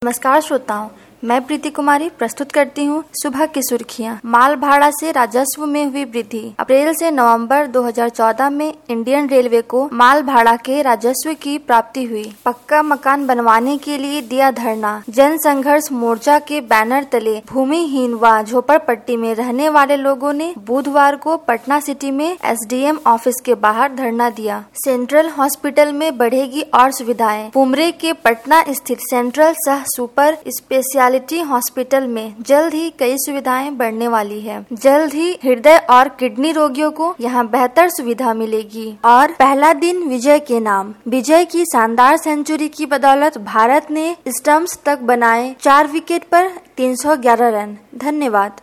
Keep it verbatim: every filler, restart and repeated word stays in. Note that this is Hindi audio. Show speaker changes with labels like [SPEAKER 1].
[SPEAKER 1] नमस्कार श्रोताओं, मैं प्रीति कुमारी प्रस्तुत करती हूँ सुबह की सुर्खियाँ। माल भाड़ा से राजस्व में हुई वृद्धि। अप्रैल से नवंबर दो हज़ार चौदह में इंडियन रेलवे को माल भाड़ा के राजस्व की प्राप्ति हुई। पक्का मकान बनवाने के लिए दिया धरना। जन संघर्ष मोर्चा के बैनर तले भूमिहीन व झोपड़पट्टी में रहने वाले लोगों ने बुधवार को पटना सिटी में एस डी एम ऑफिस के बाहर धरना दिया। सेंट्रल हॉस्पिटल में बढ़ेगी और सुविधाएं। पुमरे के पटना स्थित सेंट्रल सह सुपर स्पेशलिटी हॉस्पिटल में जल्द ही कई सुविधाएं बढ़ने वाली है। जल्द ही हृदय और किडनी रोगियों को यहां बेहतर सुविधा मिलेगी। और पहला दिन विजय के नाम। विजय की शानदार सेंचुरी की बदौलत भारत ने स्टंप्स तक बनाए। चार विकेट पर तीन सौ ग्यारह रन। धन्यवाद।